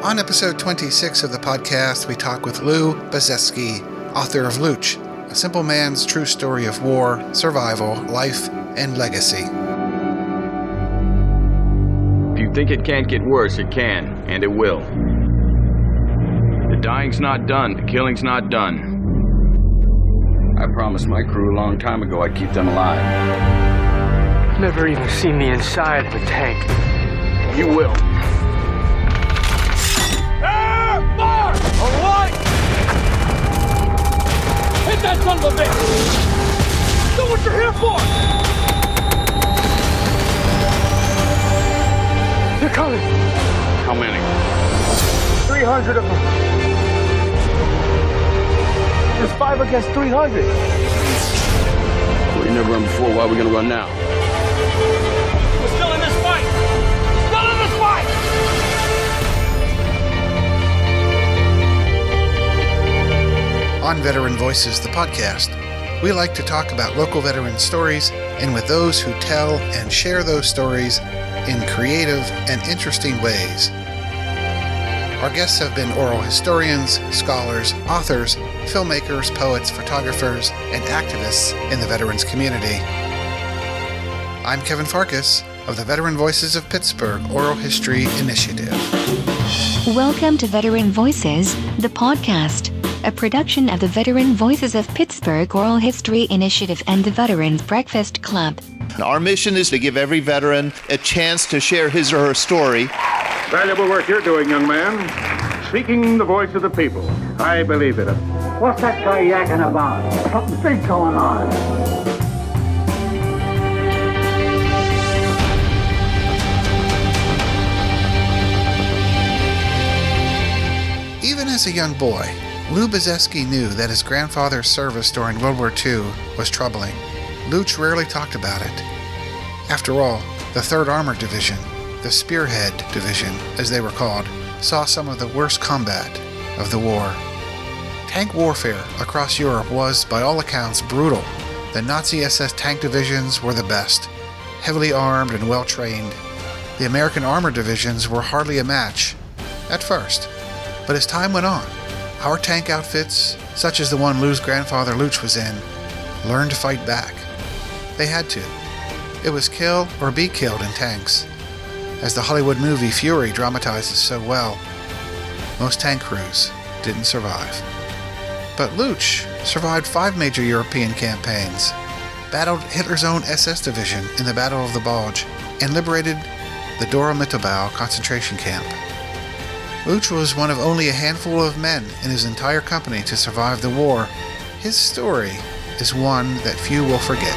On episode 26 of the podcast, we talk with Lou Bezesky, author of Looch, A Simple Man's True Story of War, Survival, Life, and Legacy. If you think it can't get worse, it can, and it will. The dying's not done, the killing's not done. I promised my crew a long time ago I'd keep them alive. Never even seen the inside of a tank. You will. Fire! All right! Hit that son of a bitch! Do what you're here for! They're coming! How many? 300 of them. There's 5 against 300. We never run before, why are we gonna run now? We're still in this fight! Still in this fight! On Veteran Voices, the podcast, we like to talk about local veteran stories and with those who tell and share those stories in creative and interesting ways. Our guests have been oral historians, scholars, authors, filmmakers, poets, photographers, and activists in the veterans community. I'm Kevin Farkas of the Veteran Voices of Pittsburgh Oral History Initiative. Welcome to Veteran Voices, the podcast, a production of the Veteran Voices of Pittsburgh Oral History Initiative and the Veterans Breakfast Club. Our mission is to give every veteran a chance to share his or her story. Valuable work you're doing, young man. Speaking the voice of the people. I believe in it. What's that guy yakking about? Something big going on. Even as a young boy, Lou Bezesky knew that his grandfather's service during World War II was troubling. Looch rarely talked about it. After all, the 3rd Armored Division, the Spearhead Division, as they were called, saw some of the worst combat of the war. Tank warfare across Europe was, by all accounts, brutal. The Nazi SS tank divisions were the best, heavily armed and well-trained. The American armored divisions were hardly a match, at first. But as time went on, our tank outfits, such as the one Lou's grandfather Looch was in, learned to fight back. They had to. It was kill or be killed in tanks. As the Hollywood movie Fury dramatizes so well, most tank crews didn't survive. But Looch survived 5 major European campaigns, battled Hitler's own SS division in the Battle of the Bulge, and liberated the Dora Mittelbau concentration camp. Looch was one of only a handful of men in his entire company to survive the war. His story is one that few will forget.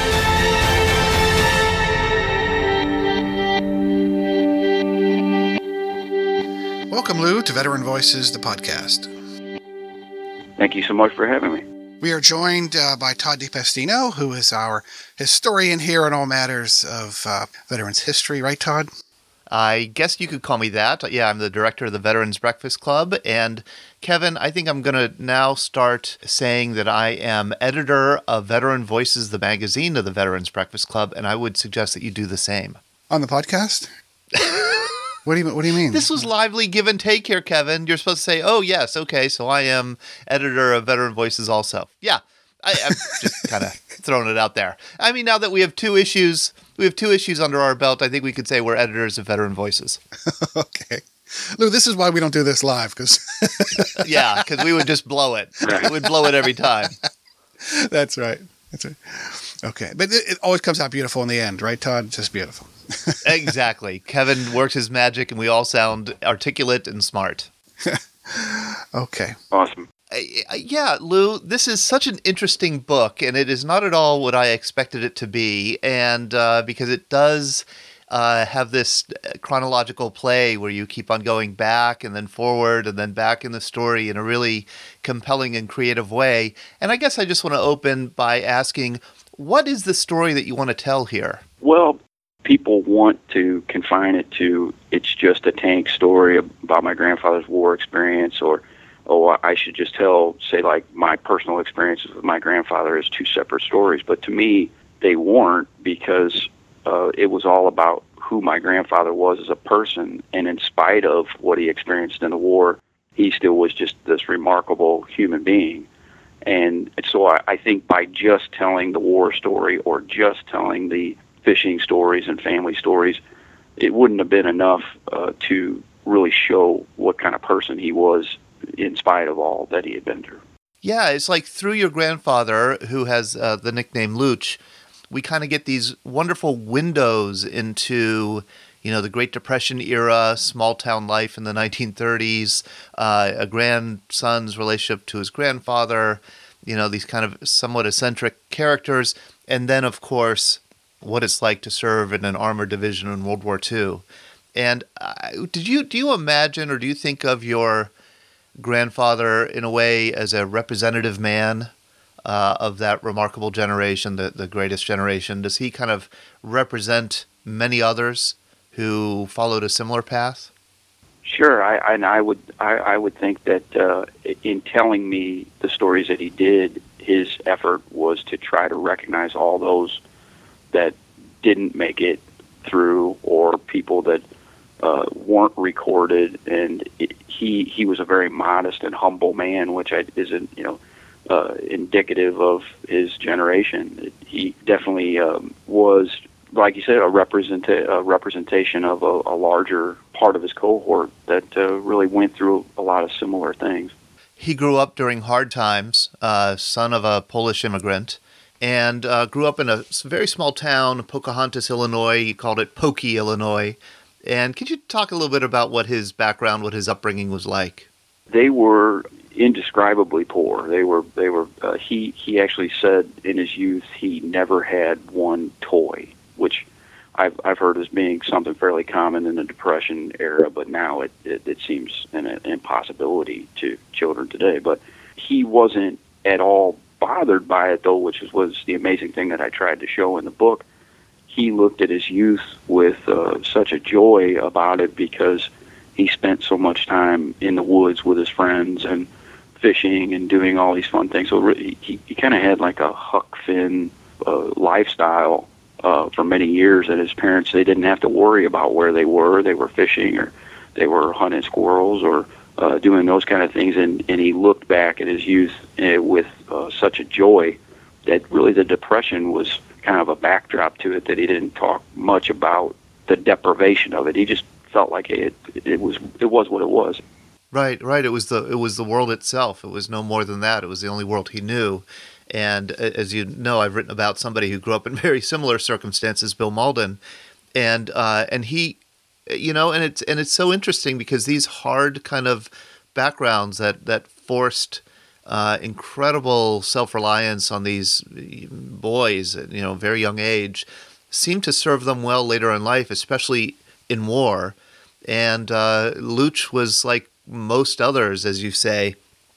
Welcome, Lou, to Veteran Voices, the podcast. Thank you so much for having me. We are joined by Todd DiPestino, who is our historian here on all matters of veterans history. Right, Todd? I guess you could call me that. Yeah, I'm the director of the Veterans Breakfast Club. And Kevin, I think I'm going to now start saying that I am editor of Veteran Voices, the magazine of the Veterans Breakfast Club, and I would suggest that you do the same. On the podcast? What do you mean? This was lively give and take here, Kevin. You're supposed to say, oh, yes, okay, so I am editor of Veteran Voices also. Yeah, I'm just kind of throwing it out there. I mean, now that we have 2 issues under our belt, I think we could say we're editors of Veteran Voices. Okay. Lou, this is why we don't do this live, because... Yeah, because we would just blow it. We would blow it every time. That's right. Okay. But it always comes out beautiful in the end, right, Todd? Just beautiful. Exactly. Kevin works his magic, and we all sound articulate and smart. Okay. Awesome. Yeah, Lou, this is such an interesting book, and it is not at all what I expected it to be, and because it does have this chronological play where you keep on going back and then forward and then back in the story in a really compelling and creative way. And I guess I just want to open by asking, what is the story that you want to tell here? Well, people want to confine it to it's just a tank story about my grandfather's war experience, or I should just tell, say, like my personal experiences with my grandfather as 2 separate stories. But to me, they weren't, because it was all about who my grandfather was as a person, and in spite of what he experienced in the war, he still was just this remarkable human being. And so I think by just telling the war story or just telling the fishing stories and family stories, it wouldn't have been enough to really show what kind of person he was in spite of all that he had been through. Yeah, it's like through your grandfather, who has the nickname Looch, we kind of get these wonderful windows into, the Great Depression era, small town life in the 1930s, a grandson's relationship to his grandfather, these kind of somewhat eccentric characters, and then, of course, what it's like to serve in an armored division in World War II. And do you imagine, or do you think of your grandfather in a way as a representative man of that remarkable generation, the greatest generation? Does he kind of represent many others who followed a similar path? Sure, I would think that in telling me the stories that he did, his effort was to try to recognize all those that didn't make it through, or people that weren't recorded, and he was a very modest and humble man, which isn't indicative of his generation. He definitely was, like you said, a representation of a larger part of his cohort that really went through a lot of similar things. He grew up during hard times, son of a Polish immigrant, and grew up in a very small town, Pocahontas, Illinois. He called it Pokey, Illinois. And could you talk a little bit about what his background, what his upbringing was like? They were indescribably poor. They were. He actually said in his youth he never had one toy, which I've heard as being something fairly common in the Depression era, but now it seems an impossibility to children today. But he wasn't at all bothered by it, though, which was the amazing thing that I tried to show in the book. He looked at his youth with such a joy about it because he spent so much time in the woods with his friends and fishing and doing all these fun things. So he kind of had like a Huck Finn lifestyle for many years, and his parents, they didn't have to worry about where they were. They were fishing, or they were hunting squirrels, or doing those kind of things. And he looked back at his youth with such a joy that really the Depression was kind of a backdrop to it, that he didn't talk much about the deprivation of it. He just felt like it was what it was. Right. It was the world itself. It was no more than that. It was the only world he knew. And as you know, I've written about somebody who grew up in very similar circumstances, Bill Malden, and he, and it's so interesting because these hard kind of backgrounds that forced incredible self-reliance on these boys, very young age, seemed to serve them well later in life, especially in war. And Looch was like most others, as you say,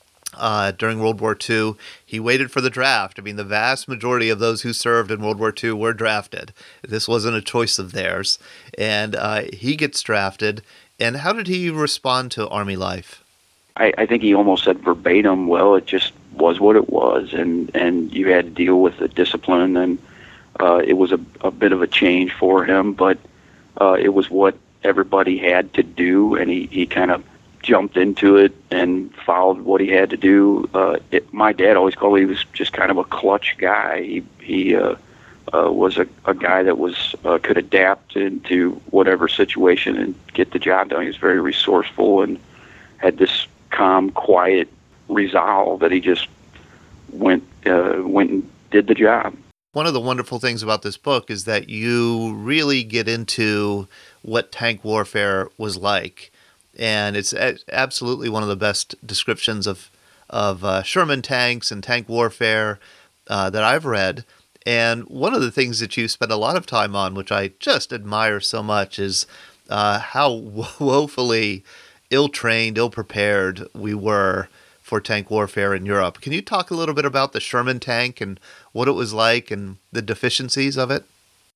during World War II. He waited for the draft. I mean, the vast majority of those who served in World War II were drafted. This wasn't a choice of theirs. And he gets drafted. And how did he respond to Army life? I think he almost said verbatim, well, it just was what it was, and you had to deal with the discipline, and it was a bit of a change for him, but it was what everybody had to do, and he kind of jumped into it and followed what he had to do. My dad always called him, he was just kind of a clutch guy. He was a guy that was could adapt into whatever situation and get the job done. He was very resourceful and had this calm, quiet resolve that he just went and did the job. One of the wonderful things about this book is that you really get into what tank warfare was like, and it's absolutely one of the best descriptions of Sherman tanks and tank warfare that I've read. And one of the things that you spend a lot of time on, which I just admire so much, is how woefully ill-trained, ill-prepared we were for tank warfare in Europe. Can you talk a little bit about the Sherman tank and what it was like and the deficiencies of it?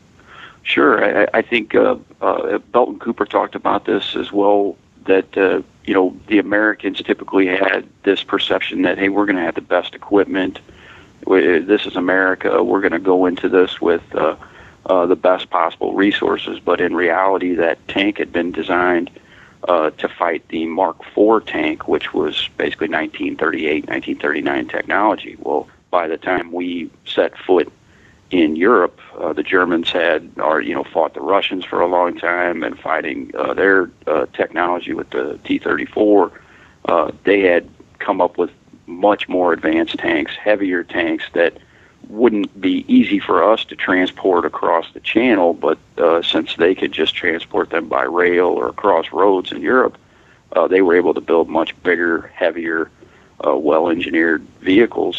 Sure. I think Belton Cooper talked about this as well, that the Americans typically had this perception that, hey, we're going to have the best equipment. This is America. We're going to go into this with the best possible resources. But in reality, that tank had been designed to fight the Mark IV tank, which was basically 1938, 1939 technology. Well, by the time we set foot in Europe, the Germans had fought the Russians for a long time and fighting their technology with the T-34. They had come up with much more advanced tanks, heavier tanks that wouldn't be easy for us to transport across the channel, but since they could just transport them by rail or across roads in Europe, they were able to build much bigger, heavier, well-engineered vehicles.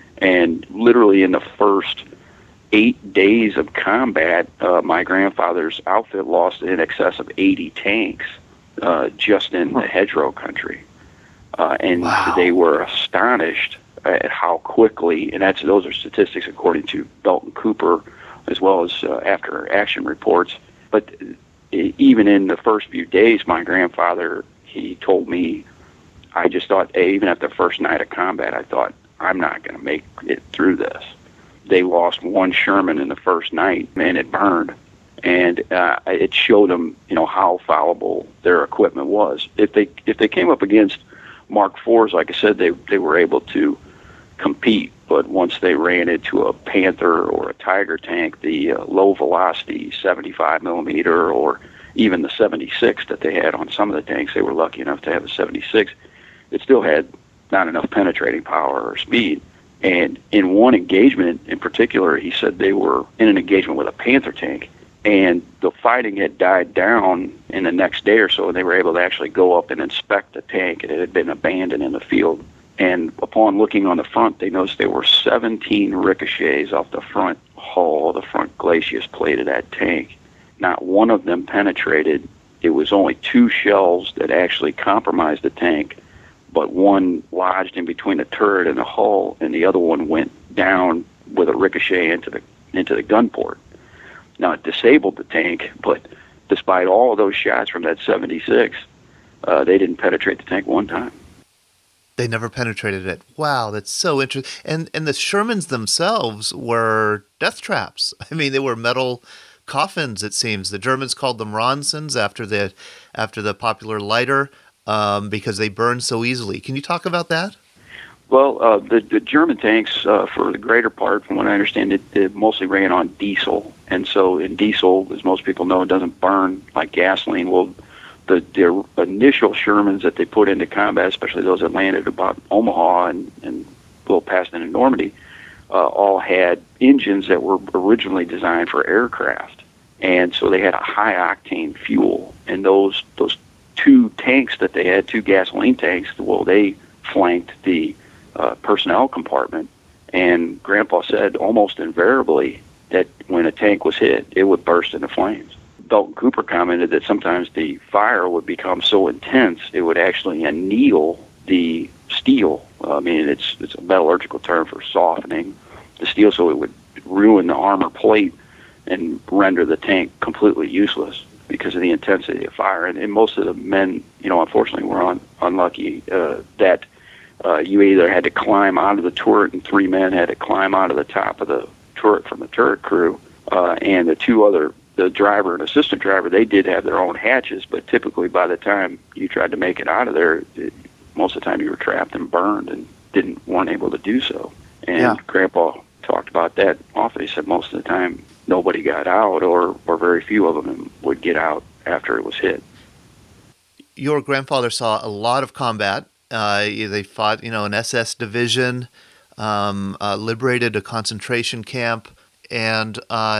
And literally in the first 8 days of combat, my grandfather's outfit lost in excess of 80 tanks just in the hedgerow country. And wow. They were astonished at how quickly, and those are statistics according to Belton Cooper, as well as after action reports. But even in the first few days, my grandfather, he told me, I just thought, even at the first night of combat, I thought, I'm not going to make it through this. They lost one Sherman in the first night, and it burned. And it showed them, how fallible their equipment was. If they came up against Mark IVs, like I said, they were able to compete. But once they ran into a Panther or a Tiger tank, the low velocity 75 millimeter or even the 76 that they had on some of the tanks, they were lucky enough to have a 76. It still had not enough penetrating power or speed. And in one engagement in particular, he said they were in an engagement with a Panther tank, and the fighting had died down in the next day or so, and they were able to actually go up and inspect the tank. It had been abandoned in the field. And upon looking on the front, they noticed there were 17 ricochets off the front hull, the front glacis plate of that tank. Not one of them penetrated. It was only 2 shells that actually compromised the tank, but one lodged in between the turret and the hull, and the other one went down with a ricochet into the gun port. Now, it disabled the tank, but despite all of those shots from that 76, they didn't penetrate the tank one time. They never penetrated it. Wow, that's so interesting. And the Shermans themselves were death traps. I mean, they were metal coffins, it seems. The Germans called them Ronsons after the popular lighter, because they burn so easily. Can you talk about that? Well, the German tanks, for the greater part, from what I understand, it mostly ran on diesel. And so in diesel, as most people know, it doesn't burn like gasoline. Well, the initial Shermans that they put into combat, especially those that landed about Omaha and a little past into Normandy, all had engines that were originally designed for aircraft. And so they had a high-octane fuel. And those 2 tanks that they had, 2 gasoline tanks, well, they flanked the personnel compartment, and Grandpa said almost invariably that when a tank was hit, it would burst into flames. Belton Cooper commented that sometimes the fire would become so intense it would actually anneal the steel. I mean, it's a metallurgical term for softening the steel, so it would ruin the armor plate and render the tank completely useless because of the intensity of fire. And most of the men, unfortunately, were unlucky that you either had to climb out of the turret, and 3 men had to climb out of the top of the turret from the turret crew, and the driver and assistant driver, they did have their own hatches, but typically by the time you tried to make it out of there, most of the time you were trapped and burned and weren't able to do so. And Grandpa talked about that often. He said most of the time nobody got out, or very few of them would get out after it was hit. Your grandfather saw a lot of combat. They fought, an SS division, liberated a concentration camp, and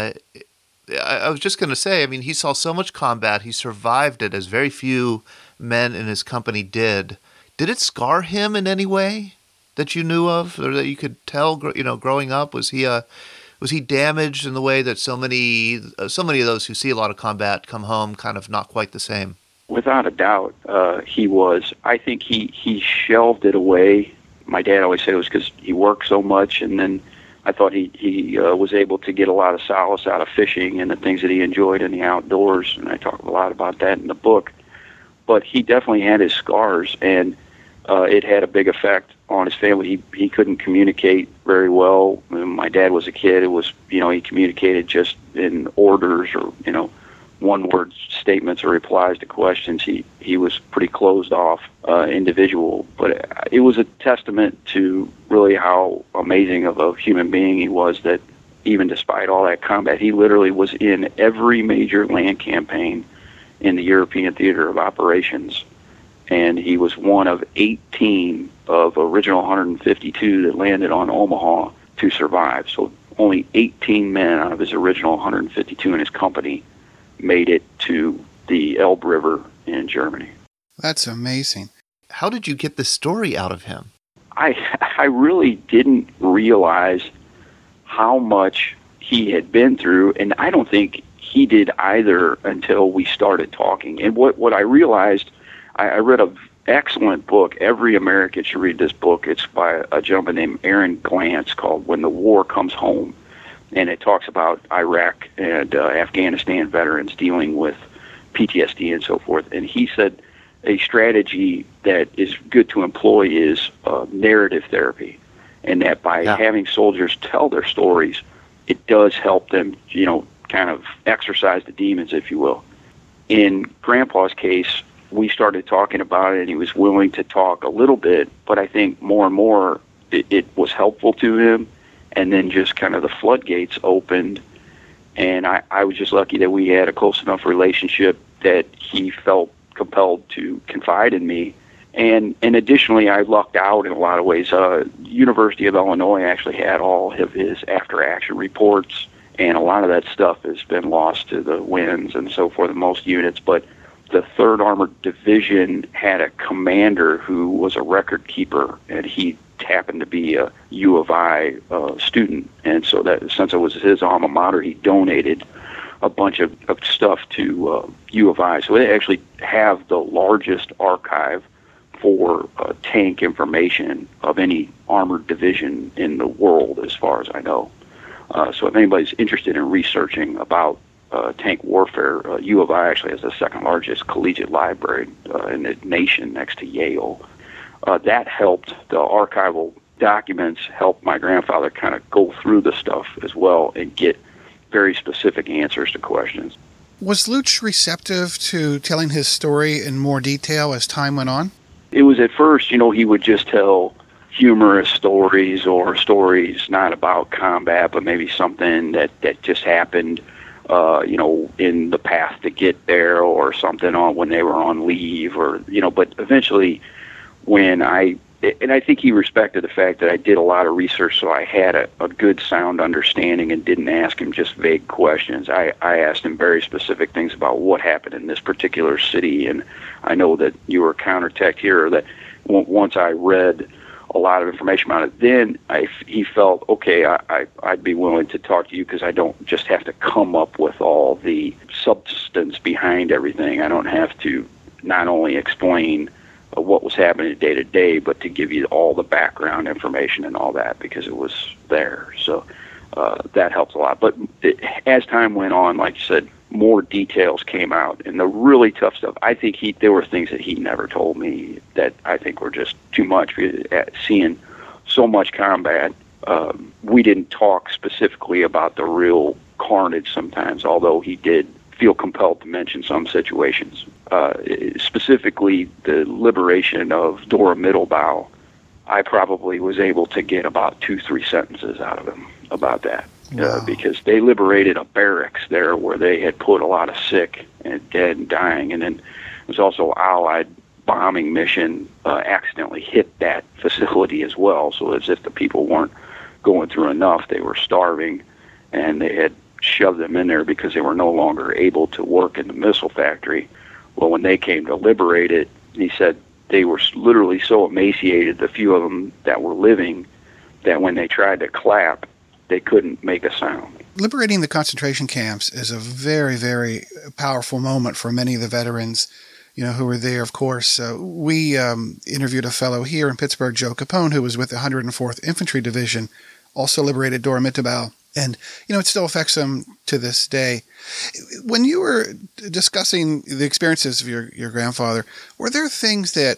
I was just going to say, I mean, he saw so much combat, he survived it as very few men in his company did. Did it scar him in any way that you knew of, or that you could tell, growing up? Was he damaged in the way that so many of those who see a lot of combat come home kind of not quite the same? Without a doubt, he was. I think he shelved it away. My dad always said it was because he worked so much, and then I thought he was able to get a lot of solace out of fishing and the things that he enjoyed in the outdoors, and I talk a lot about that in the book. But he definitely had his scars, and it had a big effect on his family. He couldn't communicate very well. When my dad was a kid, it was, he communicated just in orders or, one-word statements or replies to questions. He was pretty closed off individual, but it was a testament to really how amazing of a human being he was, that even despite all that combat, he literally was in every major land campaign in the European theater of operations, and he was one of 18 of original 152 that landed on Omaha to survive. So only 18 men out of his original 152 in his company made it to the Elbe River in Germany. That's amazing. How did you get the story out of him? I really didn't realize how much he had been through, and I don't think he did either until we started talking. And what I realized, I read an excellent book. Every American should read this book. It's by a gentleman named Aaron Glantz, called When the War Comes Home. And it talks about Iraq and Afghanistan veterans dealing with PTSD and so forth. And he said a strategy that is good to employ is narrative therapy, and that by having soldiers tell their stories, it does help them, kind of exorcise the demons, if you will. In Grandpa's case, we started talking about it, and he was willing to talk a little bit, but I think more and more it was helpful to him. And then just kind of the floodgates opened, and I was just lucky that we had a close enough relationship that he felt compelled to confide in me. And additionally, I lucked out in a lot of ways. University of Illinois actually had all of his after-action reports, and a lot of that stuff has been lost to the winds and so forth in most units. But the 3rd Armored Division had a commander who was a record keeper, and he happened to be a U of I student, and so that since it was his alma mater, he donated a bunch of stuff to U of I. So they actually have the largest archive for tank information of any armored division in the world, as far as I know. So if anybody's interested in researching about tank warfare, U of I actually has the 2nd largest collegiate library in the nation, next to Yale. That helped. The archival documents helped my grandfather kind of go through the stuff as well and get very specific answers to questions. Was Luch receptive to telling his story in more detail as time went on? It was at first, he would just tell humorous stories, or stories not about combat, but maybe something that just happened, in the path to get there, or something on when they were on leave, or, but eventually when I think he respected the fact that I did a lot of research, so I had a good sound understanding and didn't ask him just vague questions. I asked him very specific things about what happened in this particular city, and I know that you were a counterattack here, that once I read a lot of information about it, then he felt, okay, I'd be willing to talk to you, because I don't just have to come up with all the substance behind everything. I don't have to not only explain what was happening day to day, but to give you all the background information and all that, because it was there. So that helps a lot. But as time went on, like you said, more details came out, and the really tough stuff, I think there were things that he never told me that I think were just too much. Seeing so much combat, we didn't talk specifically about the real carnage sometimes, although he did feel compelled to mention some situations. Specifically, the liberation of Dora Middlebow, I probably was able to get about 2-3 sentences out of him about that. Wow. Because they liberated a barracks there where they had put a lot of sick and dead and dying, and then there was also an Allied bombing mission accidentally hit that facility as well, so as if the people weren't going through enough, they were starving, and they had shoved them in there because they were no longer able to work in the missile factory. Well, when they came to liberate it, he said they were literally so emaciated, the few of them that were living, that when they tried to clap, they couldn't make a sound. Liberating the concentration camps is a very, very powerful moment for many of the veterans, who were there, of course. We interviewed a fellow here in Pittsburgh, Joe Capone, who was with the 104th Infantry Division, also liberated Dora Middlebow. And, it still affects him to this day. When you were discussing the experiences of your grandfather, were there things that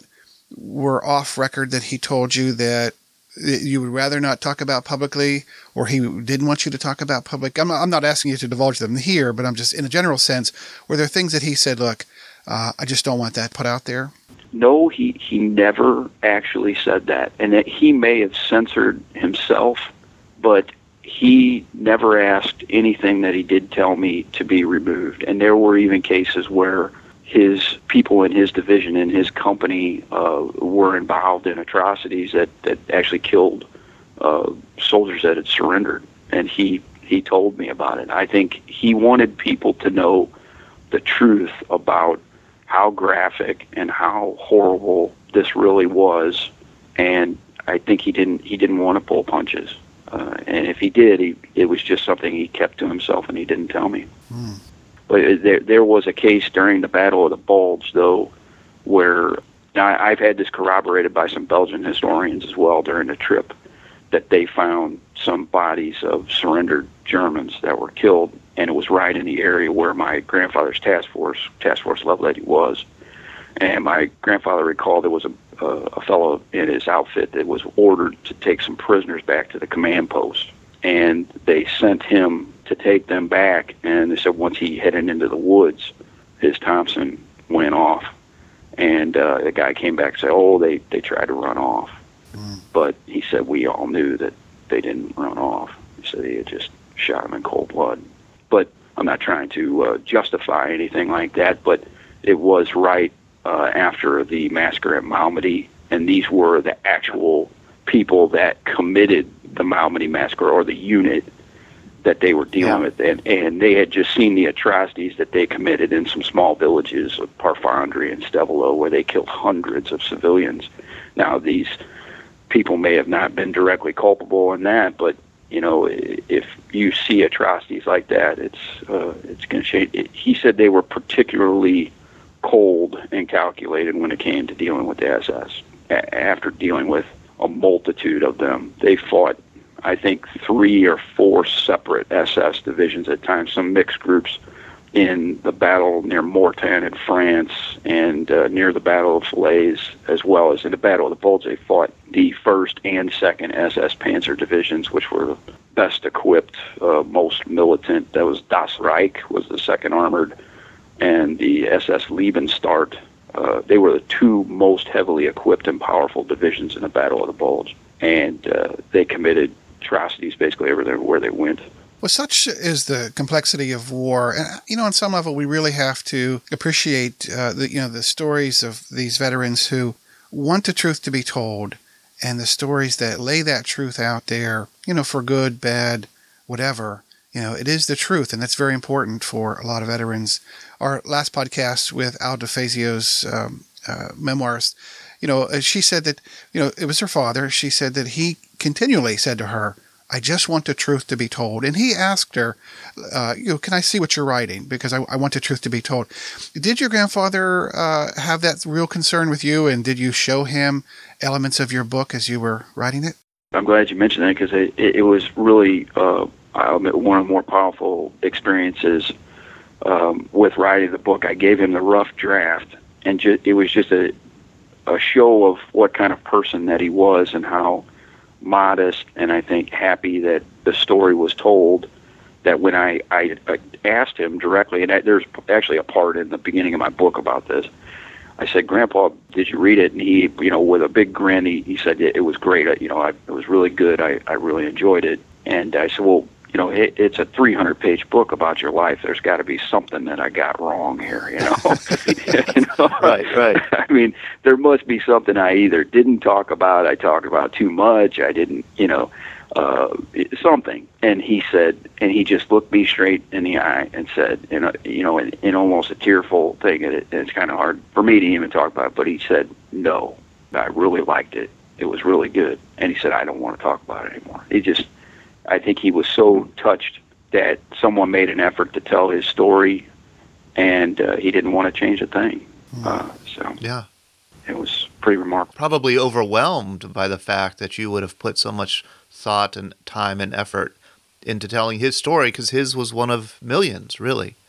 were off record that he told you that you would rather not talk about publicly, or he didn't want you to talk about public? I'm not asking you to divulge them here, but I'm just, in a general sense, were there things that he said, look, I just don't want that put out there? No, he never actually said that. And that he may have censored himself, but he never asked anything that he did tell me to be removed. And there were even cases where his people in his division, in his company, were involved in atrocities that actually killed soldiers that had surrendered. And he told me about it. I think he wanted people to know the truth about how graphic and how horrible this really was. And I think he didn't want to pull punches. And if he did, it was just something he kept to himself and he didn't tell me. But there was a case during the Battle of the Bulge, though, where I've had this corroborated by some Belgian historians as well during the trip, that they found some bodies of surrendered Germans that were killed, and it was right in the area where my grandfather's task force Lovelady was. And my grandfather recalled there was a fellow in his outfit that was ordered to take some prisoners back to the command post, and they sent him to take them back, and they said once he headed into the woods, his Thompson went off, and the guy came back and said, oh, they tried to run off. But he said we all knew that they didn't run off. He said he had just shot him in cold blood. But I'm not trying to justify anything like that, but it was right after the massacre at Malmedy, and these were the actual people that committed the Malmedy massacre, or the unit that they were dealing with, and they had just seen the atrocities that they committed in some small villages of Parfandri and Stevelo, where they killed hundreds of civilians. Now, these people may have not been directly culpable in that, but you know, if you see atrocities like that, it's going to change. He said they were particularly cold and calculated when it came to dealing with the SS. After dealing with a multitude of them, they fought, I think, 3 or 4 separate SS divisions at times, some mixed groups in the battle near Mortain in France, and near the Battle of Falaise, as well as in the Battle of the Bulge. They fought the 1st and 2nd SS Panzer divisions, which were the best equipped, most militant. That was Das Reich was the 2nd Armored, and the SS Liebenstadt. They were the 2 most heavily equipped and powerful divisions in the Battle of the Bulge, and they committed atrocities basically everywhere they went. Well, such is the complexity of war, and you know, on some level, we really have to appreciate the stories of these veterans who want the truth to be told, and the stories that lay that truth out there, you know, for good, bad, whatever. You know, it is the truth, and that's very important for a lot of veterans. Our last podcast with Al DeFazio's memoirist, you know, she said that, you know, it was her father. She said that he continually said to her, I just want the truth to be told. And he asked her, can I see what you're writing? Because I want the truth to be told. Did your grandfather have that real concern with you? And did you show him elements of your book as you were writing it? I'm glad you mentioned that, because it was really one of the more powerful experiences with writing the book. I gave him the rough draft, and it was just a show of what kind of person that he was, and how modest and I think happy that the story was told. That when I asked him directly, and there's actually a part in the beginning of my book about this, I said, Grandpa, did you read it? And he, you know, with a big grin, he said, it was great. You know, it was really good. I really enjoyed it. And I said, well, you know, it's a 300-page book about your life. There's got to be something that I got wrong here, you know. You know? Right. I mean, there must be something I either didn't talk about, I talked about too much, I didn't, you know, something. And he said, and he just looked me straight in the eye and said, you know, in almost a tearful thing, and it's kind of hard for me to even talk about it, but he said, no, I really liked it. It was really good. And he said, I don't want to talk about it anymore. I think he was so touched that someone made an effort to tell his story, and he didn't want to change a thing. Yeah. It was pretty remarkable. Probably overwhelmed by the fact that you would have put so much thought and time and effort into telling his story, because his was one of millions, really. Right.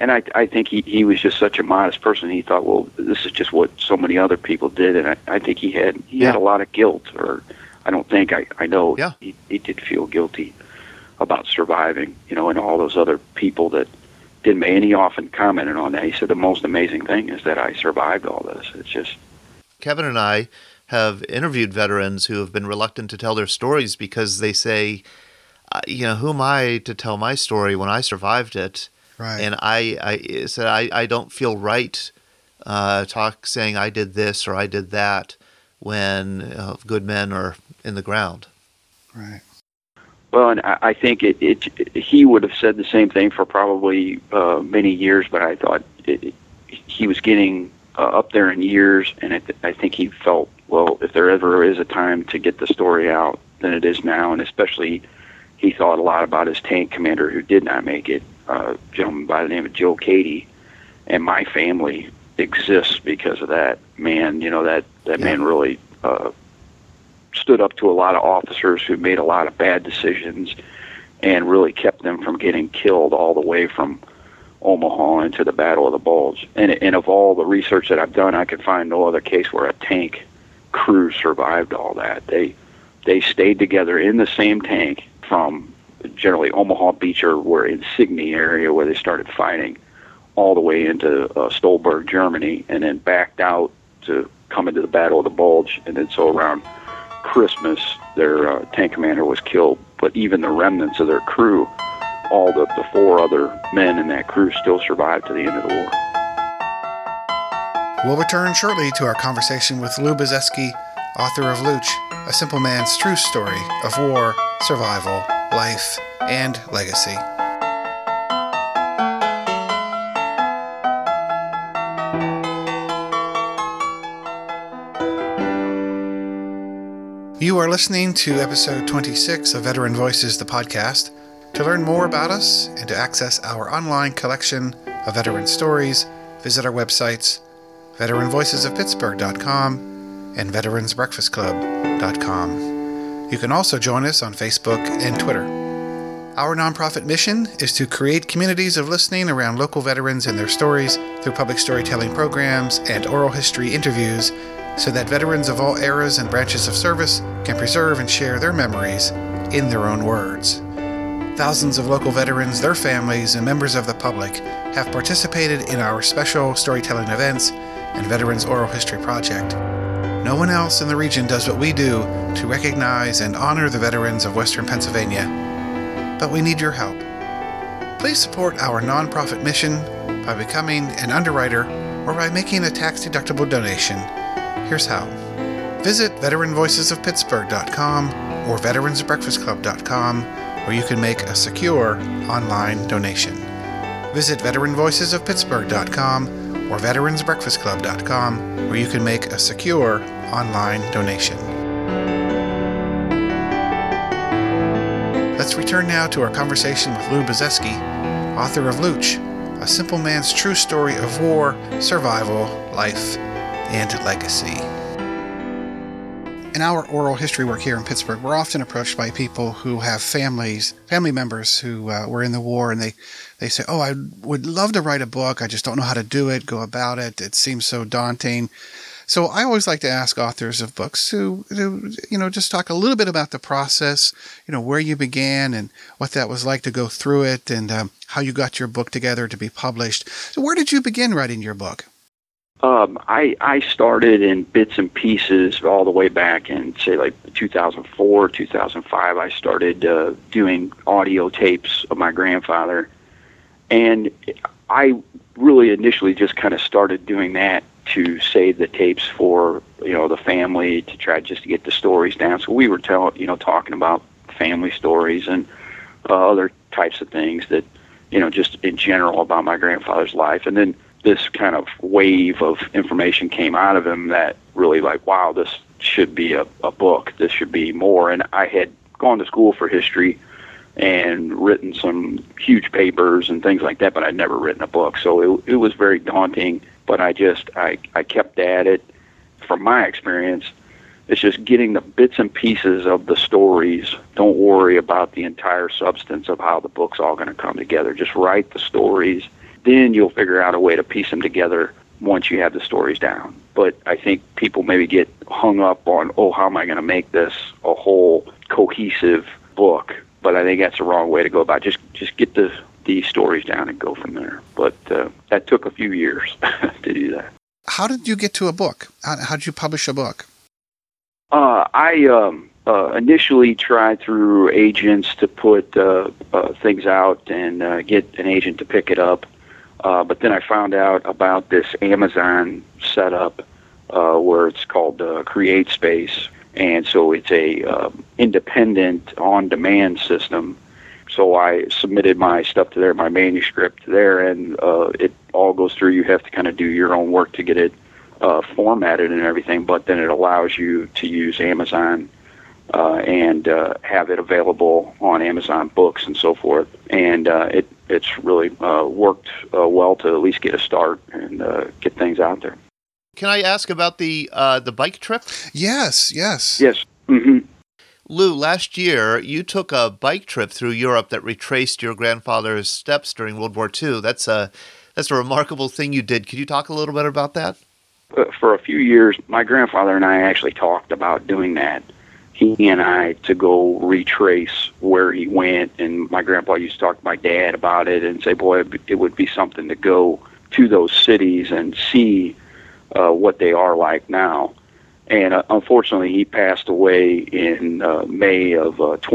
And I think he was just such a modest person. He thought, well, this is just what so many other people did. And I think he had a lot of guilt, or I don't think, I know he did feel guilty about surviving, and all those other people that didn't make, and he often commented on that. He said, the most amazing thing is that I survived all this. It's just... Kevin and I have interviewed veterans who have been reluctant to tell their stories because they say, who am I to tell my story when I survived it? Right. And I said, I don't feel right saying I did this or I did that when good men are in the ground. Right. Well, and I think he would have said the same thing for probably many years, but I thought he was getting up there in years, and I think he felt, well, if there ever is a time to get the story out, then it is now, and especially he thought a lot about his tank commander who did not make it, a gentleman by the name of Joe Cady, and my family exists because of that man. That man really stood up to a lot of officers who made a lot of bad decisions and really kept them from getting killed all the way from Omaha into the Battle of the Bulge. And of all the research that I've done, I could find no other case where a tank crew survived all that. They stayed together in the same tank from generally Omaha Beach or Insigny area where they started fighting all the way into Stolberg, Germany, and then backed out to come into the Battle of the Bulge. And then so around Christmas, their tank commander was killed, but even the remnants of their crew, all the 4 other men in that crew still survived to the end of the war. We'll return shortly to our conversation with Lou Bezesky, author of Looch, A Simple Man's True Story of War, Survival, Life, and Legacy. You are listening to episode 26 of Veteran Voices, the podcast. To learn more about us and to access our online collection of veteran stories, visit our websites, veteranvoicesofpittsburgh.com and veteransbreakfastclub.com. You can also join us on Facebook and Twitter. Our nonprofit mission is to create communities of listening around local veterans and their stories through public storytelling programs and oral history interviews so that veterans of all eras and branches of service can preserve and share their memories in their own words. Thousands of local veterans, their families, and members of the public have participated in our special storytelling events and Veterans Oral History Project. No one else in the region does what we do to recognize and honor the veterans of Western Pennsylvania, but we need your help. Please support our nonprofit mission by becoming an underwriter or by making a tax-deductible donation. Here's how. Visit veteranvoicesofpittsburgh.com or veteransbreakfastclub.com where you can make a secure online donation. Visit veteranvoicesofpittsburgh.com or veteransbreakfastclub.com where you can make a secure online donation. Let's return now to our conversation with Lou Bezesky, author of Looch, A Simple Man's True Story of War, Survival, Life, and Legacy. In our oral history work here in Pittsburgh, we're often approached by people who have family members who were in the war, and they say, oh, I would love to write a book. I just don't know how to do it, go about it. It seems so daunting. So I always like to ask authors of books to just talk a little bit about the process, where you began and what that was like to go through it, and how you got your book together to be published. So where did you begin writing your book? I started in bits and pieces all the way back in, say, like 2004, 2005. I started doing audio tapes of my grandfather. And I really initially just kind of started doing that to save the tapes for, the family, to try just to get the stories down. So we were talking about family stories and other types of things that, just in general about my grandfather's life. And then this kind of wave of information came out of him that really wow, this should be a book. This should be more. And I had gone to school for history and written some huge papers and things like that, but I'd never written a book. So it was very daunting, but I kept at it. From my experience, it's just getting the bits and pieces of the stories. Don't worry about the entire substance of how the book's all going to come together. Just write the stories then you'll figure out a way to piece them together once you have the stories down. But I think people maybe get hung up on, how am I going to make this a whole cohesive book? But I think that's the wrong way to go about it. Just get the stories down and go from there. But that took a few years to do that. How did you get to a book? How did you publish a book? I initially tried through agents to put things out and get an agent to pick it up. But then I found out about this Amazon setup where it's called CreateSpace. And so it's a independent on-demand system. So I submitted my stuff to there, my manuscript there, and it all goes through. You have to kind of do your own work to get it formatted and everything, but then it allows you to use Amazon and have it available on Amazon Books and so forth. And it's really worked well to at least get a start and get things out there. Can I ask about the bike trip? Yes. Yes. Mm-hmm. Lou, last year you took a bike trip through Europe that retraced your grandfather's steps during World War II. That's a remarkable thing you did. Could you talk a little bit about that? For a few years, my grandfather and I actually talked about doing that. He and I to go retrace where he went, and my grandpa used to talk to my dad about it and say, boy, it would be something to go to those cities and see what they are like now. And unfortunately, he passed away in May of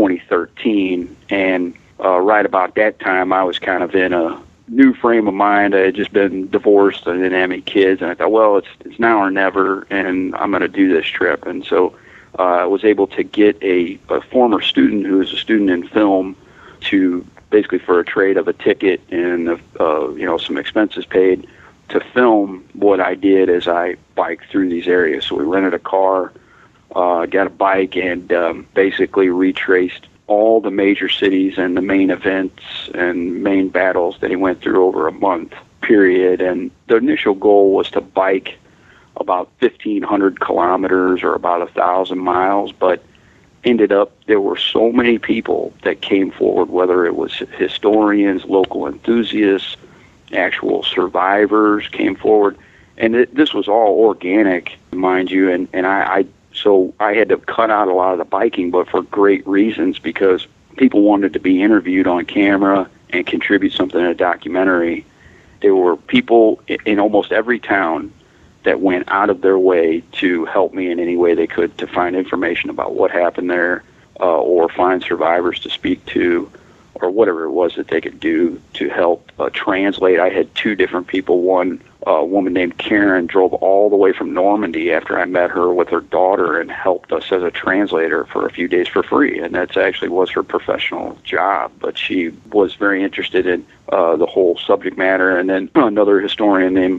2013. And right about that time, I was kind of in a new frame of mind. I had just been divorced. I didn't have any kids. And I thought, well, it's now or never, and I'm going to do this trip. And so I was able to get a former student who was a student in film to basically for a trade of a ticket and some expenses paid to film what I did as I biked through these areas. So we rented a car, got a bike, and basically retraced all the major cities and the main events and main battles that he went through over a month period. And the initial goal was to bike about 1,500 kilometers or about 1,000 miles, but ended up there were so many people that came forward, whether it was historians, local enthusiasts, actual survivors came forward, and this was all organic, mind you, and so I had to cut out a lot of the biking, but for great reasons, because people wanted to be interviewed on camera and contribute something in a documentary. There were people in almost every town that went out of their way to help me in any way they could to find information about what happened there, or find survivors to speak to, or whatever it was that they could do to help translate. I had two different people. One, a woman named Karen, drove all the way from Normandy after I met her with her daughter and helped us as a translator for a few days for free. And that actually was her professional job, but she was very interested in the whole subject matter. And then another historian named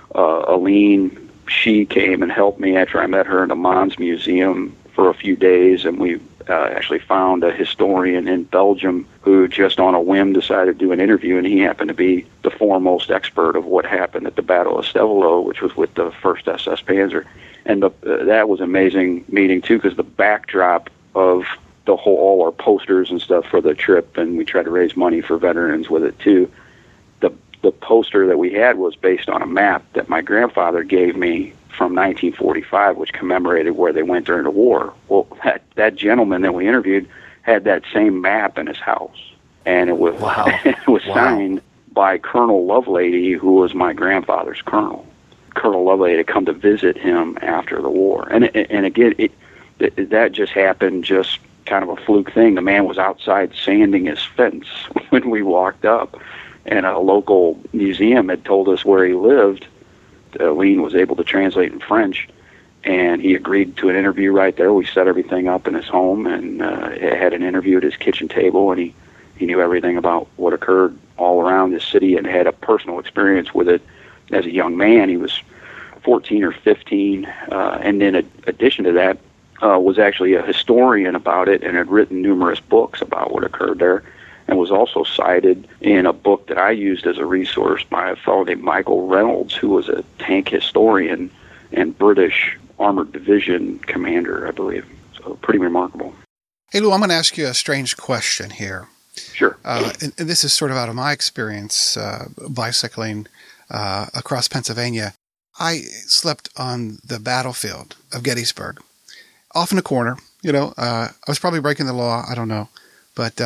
Aline, she came and helped me after I met her in the Mons Museum for a few days, and we actually found a historian in Belgium who just on a whim decided to do an interview, and he happened to be the foremost expert of what happened at the Battle of Stavelot, which was with the 1st SS Panzer. And that was an amazing meeting, too, because the backdrop of the whole, all our posters and stuff for the trip, and we tried to raise money for veterans with it, too. The poster that we had was based on a map that my grandfather gave me from 1945, which commemorated where they went during the war. Well, that gentleman that we interviewed had that same map in his house, and it was it was signed by Colonel Lovelady, who was my grandfather's colonel. Colonel Lovelady had come to visit him after the war, and again, that just happened, just kind of a fluke thing. The man was outside sanding his fence when we walked up, and a local museum had told us where he lived. Aline was able to translate in French, and he agreed to an interview right there. We set everything up in his home and had an interview at his kitchen table, and he knew everything about what occurred all around this city and had a personal experience with it as a young man. He was 14 or 15, and in addition to that, was actually a historian about it and had written numerous books about what occurred there, and was also cited in a book that I used as a resource by a fellow named Michael Reynolds, who was a tank historian and British Armored Division commander, I believe. So pretty remarkable. Hey, Lou, I'm going to ask you a strange question here. Sure. And this is sort of out of my experience bicycling across Pennsylvania. I slept on the battlefield of Gettysburg, off in a corner. I was probably breaking the law. I don't know. But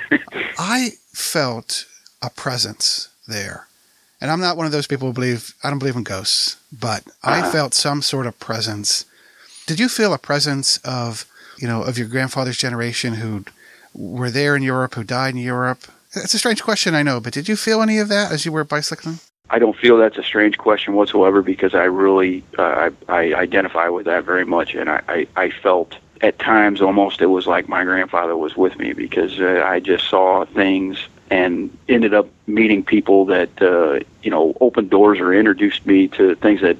I felt a presence there. And I'm not one of those people who I don't believe in ghosts, but I felt some sort of presence. Did you feel a presence of your grandfather's generation who were there in Europe, who died in Europe? It's a strange question, I know, but did you feel any of that as you were bicycling? I don't feel that's a strange question whatsoever, because I really, I identify with that very much. And I felt at times almost it was like my grandfather was with me, because I just saw things and ended up meeting people that, opened doors or introduced me to things that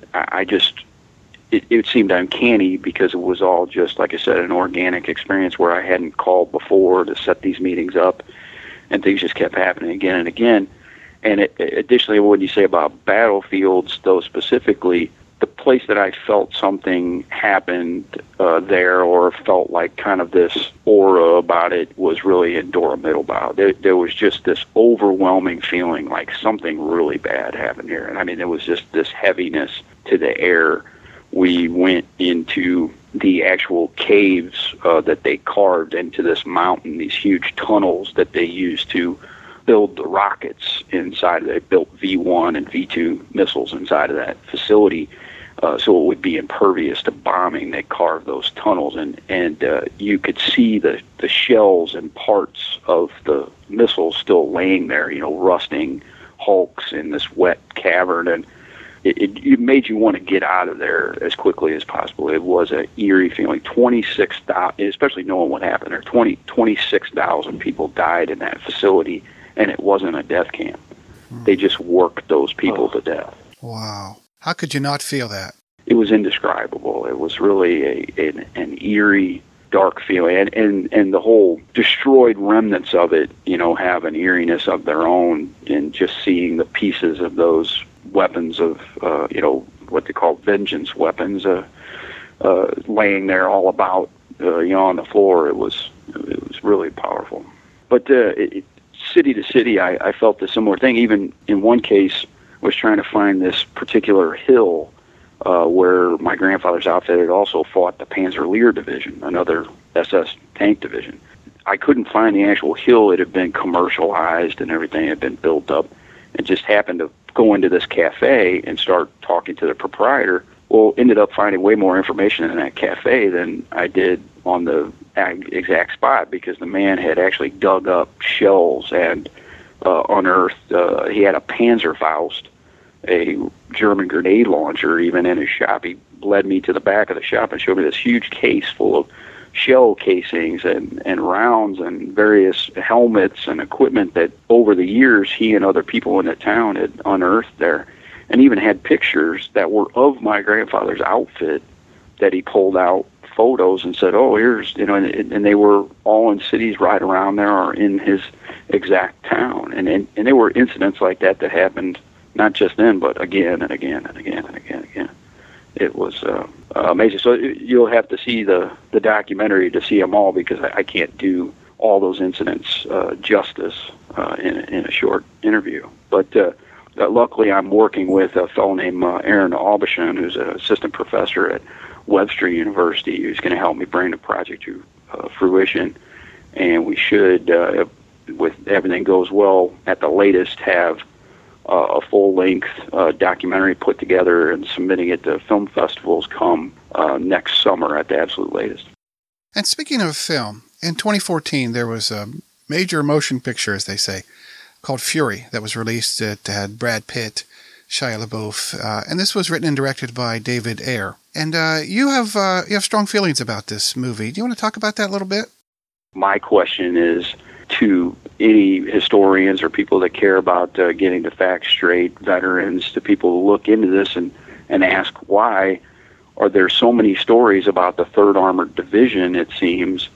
it seemed uncanny, because it was all just, like I said, an organic experience where I hadn't called before to set these meetings up, and things just kept happening again and again. And additionally, what you say about battlefields, though, specifically, the place that I felt something happened there, or felt like kind of this aura about it, was really in Dora Middlebow. There was just this overwhelming feeling like something really bad happened here. And I mean, there was just this heaviness to the air. We went into the actual caves that they carved into this mountain, these huge tunnels that they used to build the rockets inside. They built V-1 and V-2 missiles inside of that facility, so it would be impervious to bombing. They carved those tunnels, and you could see the shells and parts of the missiles still laying there, rusting hulks in this wet cavern, and it made you want to get out of there as quickly as possible. It was an eerie feeling. 26,000, especially knowing what happened there, 26,000 people died in that facility, and it wasn't a death camp. They just worked those people to death. Wow. How could you not feel that? It was indescribable. It was really an eerie, dark feeling. And the whole destroyed remnants of it, have an eeriness of their own, in just seeing the pieces of those weapons of, what they call vengeance weapons, laying there all about, on the floor. It was really powerful. But city to city, I felt a similar thing. Even in one case, was trying to find this particular hill where my grandfather's outfit had also fought the Panzer-Lehr Division, another SS tank division. I couldn't find the actual hill. It had been commercialized and everything had been built up, and just happened to go into this cafe and start talking to the proprietor. Well, ended up finding way more information in that cafe than I did on the exact spot, because the man had actually dug up shells and unearthed, he had a Panzerfaust, a German grenade launcher, even in his shop. He led me to the back of the shop and showed me this huge case full of shell casings and rounds and various helmets and equipment that over the years he and other people in the town had unearthed there, and even had pictures that were of my grandfather's outfit that he pulled out photos and said, oh, here's, and they were all in cities right around there or in his exact town. And there were incidents like that happened not just then, but again and again and again and again and again. It was amazing. So you'll have to see the documentary to see them all, because I can't do all those incidents justice in a short interview. But luckily I'm working with a fellow named Aaron Albishan, who's an assistant professor at Webster University, who's going to help me bring the project to fruition. And we should, with everything goes well, at the latest have a full-length documentary put together and submitting it to film festivals come next summer at the absolute latest. And speaking of film, in 2014 there was a major motion picture, as they say, called Fury, that was released. It had Brad Pitt, Shia LaBeouf, and this was written and directed by David Ayer. And you have strong feelings about this movie. Do you want to talk about that a little bit? My question is to any historians or people that care about getting the facts straight, veterans, to people who look into this and ask, why are there so many stories about the 3rd Armored Division, it seems,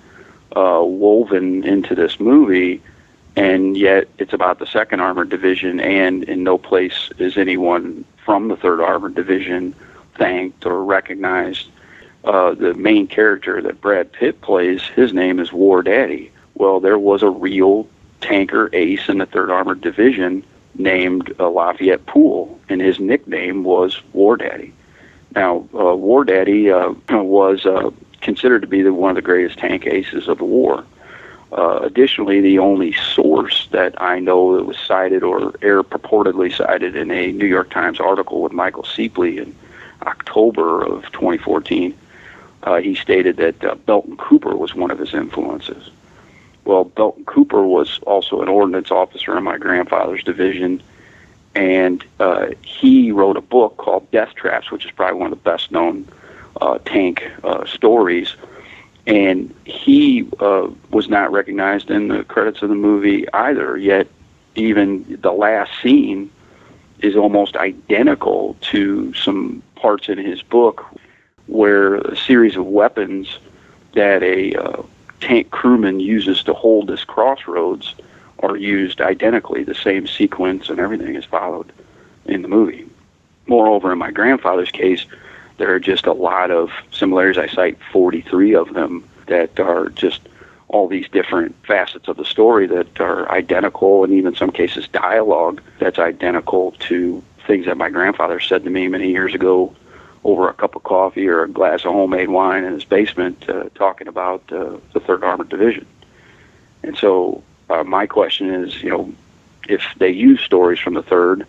woven into this movie, and yet it's about the 2nd Armored Division, and in no place is anyone from the 3rd Armored Division thanked or recognized. The main character that Brad Pitt plays, his name is War Daddy. Well, there was a real tanker ace in the 3rd Armored Division named Lafayette Poole, and his nickname was War Daddy. Now, War Daddy was considered to be one of the greatest tank aces of the war. Additionally, the only source that I know that was cited or purportedly cited in a New York Times article with Michael Seepley in October of 2014, he stated that Belton Cooper was one of his influences. Well, Belton Cooper was also an ordnance officer in my grandfather's division, and he wrote a book called Death Traps, which is probably one of the best-known tank stories. And he was not recognized in the credits of the movie either, yet even the last scene is almost identical to some parts in his book where a series of weapons that a tank crewman uses to hold this crossroads are used identically. The same sequence and everything is followed in the movie. Moreover, in my grandfather's case, there are just a lot of similarities. I cite 43 of them that are just all these different facets of the story that are identical, and even some cases dialogue that's identical to things that my grandfather said to me many years ago over a cup of coffee or a glass of homemade wine in his basement, talking about the 3rd Armored Division. And so my question is, if they use stories from the 3rd,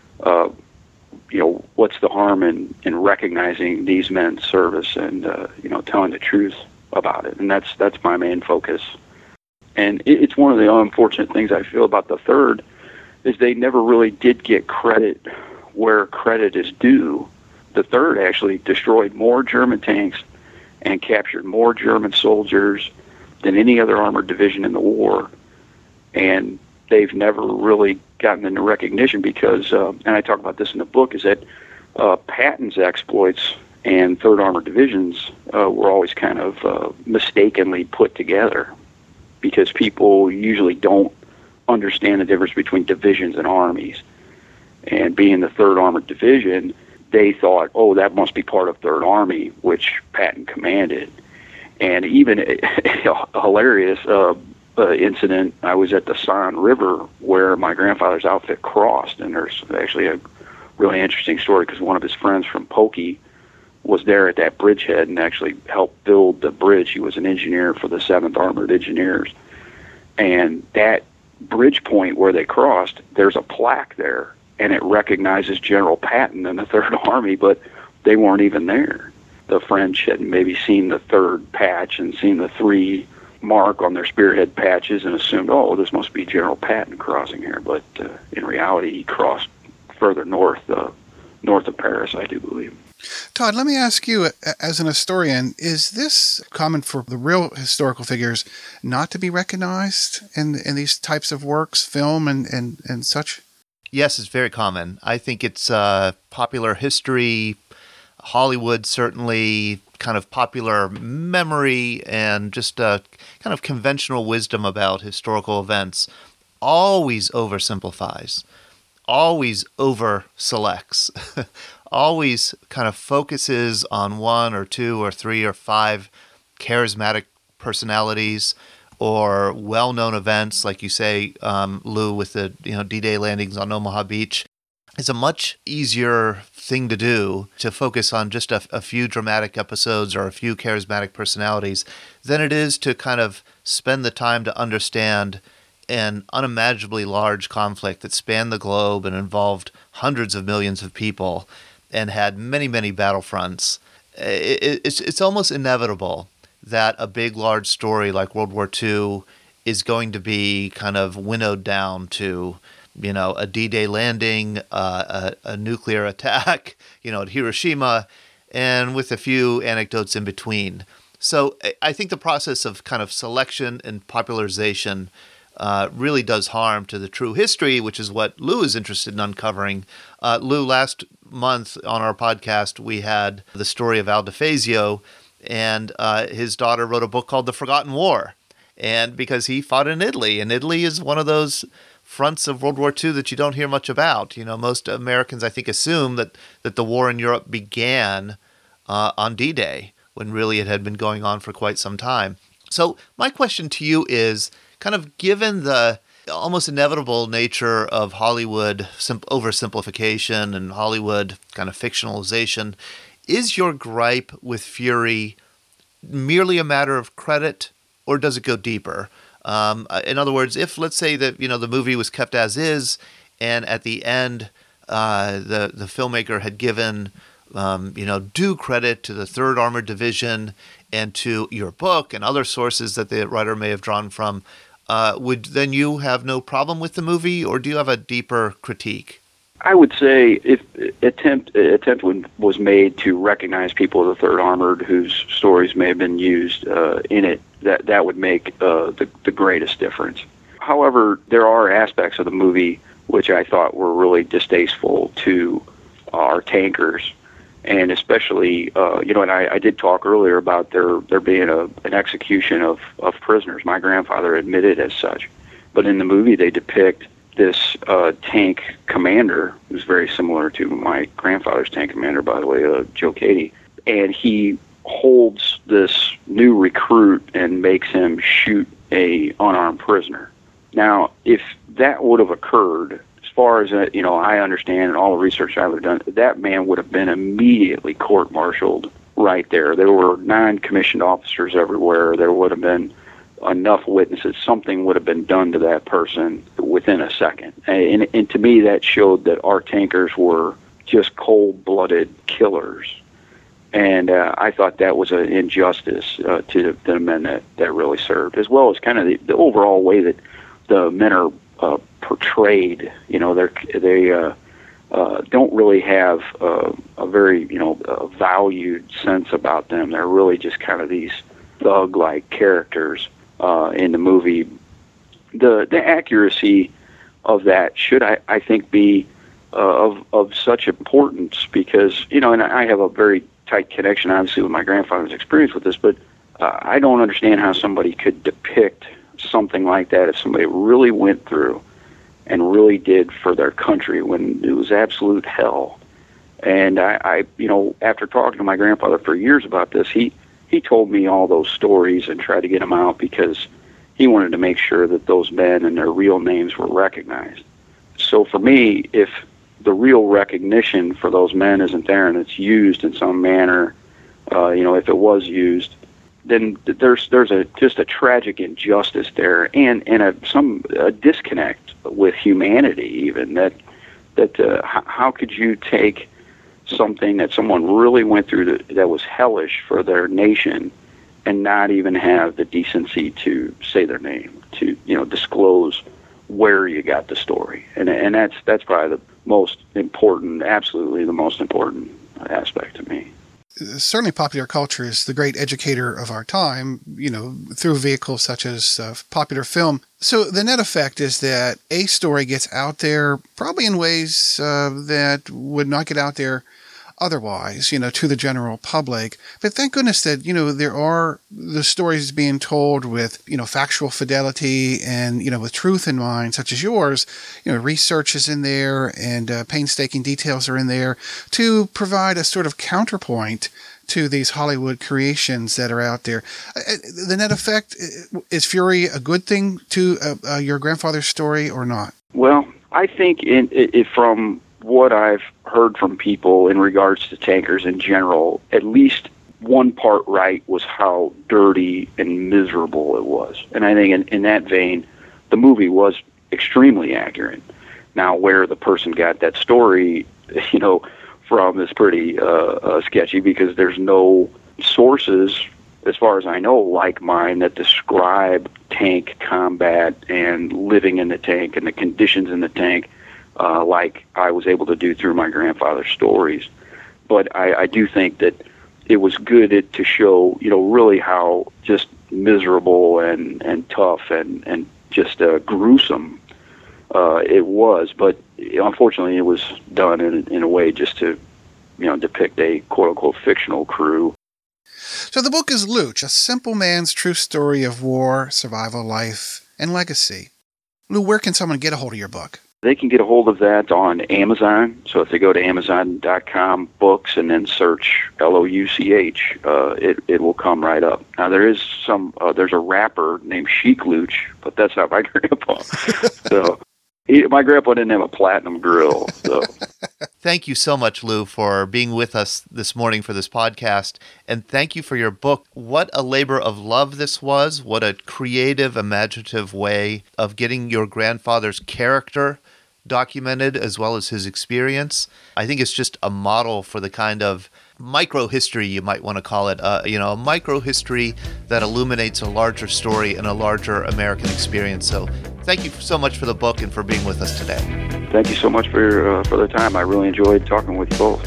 what's the harm in recognizing these men's service and, telling the truth about it? And that's my main focus. And it's one of the unfortunate things I feel about the 3rd is they never really did get credit where credit is due. The 3rd actually destroyed more German tanks and captured more German soldiers than any other armored division in the war. And they've never really gotten into recognition because, and I talk about this in the book, is that Patton's exploits and 3rd Armored Divisions were always kind of mistakenly put together because people usually don't understand the difference between divisions and armies. And being the 3rd Armored Division, they thought, oh, that must be part of 3rd Army, which Patton commanded. And even a hilarious incident, I was at the San River where my grandfather's outfit crossed, and there's actually a really interesting story because one of his friends from Pokey was there at that bridgehead and actually helped build the bridge. He was an engineer for the 7th Armored Engineers. And that bridge point where they crossed, there's a plaque there, and it recognizes General Patton and the 3rd Army, but they weren't even there. The French had maybe seen the 3rd patch and seen the 3 mark on their spearhead patches and assumed, oh, this must be General Patton crossing here. But in reality, he crossed further north of Paris, I do believe. Todd, let me ask you, as an historian, is this common for the real historical figures not to be recognized in these types of works, film and such? Yes, it's very common. I think it's popular history, Hollywood certainly, kind of popular memory, and just kind of conventional wisdom about historical events always oversimplifies, always over-selects, always kind of focuses on 1 or 2 or 3 or 5 charismatic personalities or well-known events, like you say, Lou, with the D-Day landings on Omaha Beach. It's a much easier thing to do to focus on just a few dramatic episodes or a few charismatic personalities than it is to kind of spend the time to understand an unimaginably large conflict that spanned the globe and involved hundreds of millions of people and had many, many battlefronts. It's almost inevitable that a big, large story like World War II is going to be kind of winnowed down to a D-Day landing, a nuclear attack, at Hiroshima, and with a few anecdotes in between. So I think the process of kind of selection and popularization really does harm to the true history, which is what Lou is interested in uncovering. Lou, last month on our podcast, we had the story of Al DeFazio, and his daughter wrote a book called The Forgotten War, and because he fought in Italy, and Italy is one of those fronts of World War II that you don't hear much about. Most Americans, I think, assume that the war in Europe began on D-Day, when really it had been going on for quite some time. So my question to you is, kind of given the almost inevitable nature of Hollywood oversimplification and Hollywood kind of fictionalization. Is your gripe with Fury merely a matter of credit, or does it go deeper? In other words, if let's say that the movie was kept as is, and at the end the filmmaker had given due credit to the 3rd Armored Division and to your book and other sources that the writer may have drawn from, would then you have no problem with the movie, or do you have a deeper critique? I would say if attempt was made to recognize people of the 3rd Armored whose stories may have been used in it, that would make the greatest difference. However, there are aspects of the movie which I thought were really distasteful to our tankers, and especially, and I did talk earlier about there being an execution of prisoners. My grandfather admitted as such, but in the movie they depict this tank commander, who's very similar to my grandfather's tank commander, by the way, Joe Cady, and he holds this new recruit and makes him shoot a unarmed prisoner. Now, if that would have occurred, as far as I understand and all the research I've done, that man would have been immediately court-martialed right there. There were non-commissioned officers everywhere. There would have been enough witnesses. Something would have been done to that person within a second. And to me, that showed that our tankers were just cold-blooded killers. And I thought that was an injustice to the men that really served, as well as kind of the overall way that the men are portrayed. They don't really have a very valued sense about them. They're really just kind of these thug-like characters in the movie. The accuracy of that should, I think, be of such importance because, and I have a very tight connection, obviously, with my grandfather's experience with this, but I don't understand how somebody could depict something like that if somebody really went through and really did for their country when it was absolute hell. And I after talking to my grandfather for years about this, he told me all those stories and tried to get them out because he wanted to make sure that those men and their real names were recognized. So for me, if the real recognition for those men isn't there and it's used in some manner, if it was used, then there's just a tragic injustice there and a disconnect with humanity even that how could you take something that someone really went through that was hellish for their nation and not even have the decency to say their name, to disclose where you got the story, and that's probably the most important, absolutely the most important aspect to me. Certainly popular culture is the great educator of our time, through vehicles such as popular film. So the net effect is that a story gets out there probably in ways that would not get out there otherwise, to the general public. But thank goodness that, there are the stories being told with, factual fidelity and, with truth in mind, such as yours. Research is in there and painstaking details are in there to provide a sort of counterpoint to these Hollywood creations that are out there. The net effect, is Fury a good thing to your grandfather's story or not? Well, I think from what I've heard from people in regards to tankers in general, at least one part right was how dirty and miserable it was. And I think in that vein, the movie was extremely accurate. Now, where the person got that story, from is pretty sketchy because there's no sources, as far as I know, like mine that describe tank combat and living in the tank and the conditions in the tank like I was able to do through my grandfather's stories. But I do think that it was good to show, really how just miserable and tough and just gruesome it was. But unfortunately, it was done in a way just to, depict a quote-unquote fictional crew. So the book is Looch, a simple man's true story of war, survival, life, and legacy. Lou, where can someone get a hold of your book? They can get a hold of that on Amazon. So if they go to Amazon.com books and then search Louch, it will come right up. Now there's a rapper named Chic Luch, but that's not my grandpa. So my grandpa didn't have a platinum grill. So. Thank you so much, Lou, for being with us this morning for this podcast. And thank you for your book. What a labor of love this was. What a creative, imaginative way of getting your grandfather's character documented as well as his experience. I think it's just a model for the kind of micro-history, you might want to call it, a micro-history that illuminates a larger story and a larger American experience. So thank you so much for the book and for being with us today. Thank you so much for the time. I really enjoyed talking with you both.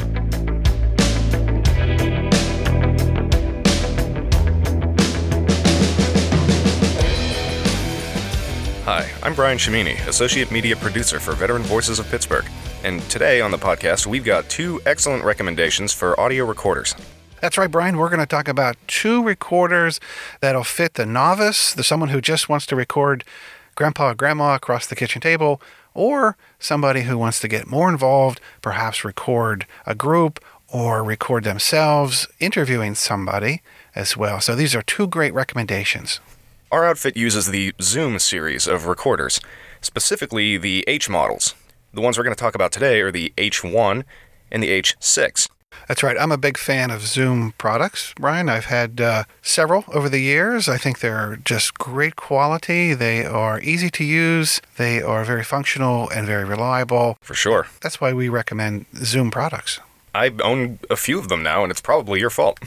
Hi, I'm Brian Cimini, Associate Media Producer for Veteran Voices of Pittsburgh. And today on the podcast, we've got 2 excellent recommendations for audio recorders. That's right, Brian. We're going to talk about 2 recorders that'll fit the novice, someone who just wants to record grandpa or grandma across the kitchen table, or somebody who wants to get more involved, perhaps record a group or record themselves interviewing somebody as well. So these are 2 great recommendations. Our outfit uses the Zoom series of recorders, specifically the H models. The ones we're going to talk about today are the H1 and the H6. That's right. I'm a big fan of Zoom products, Brian. I've had several over the years. I think they're just great quality. They are easy to use. They are very functional and very reliable. For sure. That's why we recommend Zoom products. I own a few of them now, and it's probably your fault.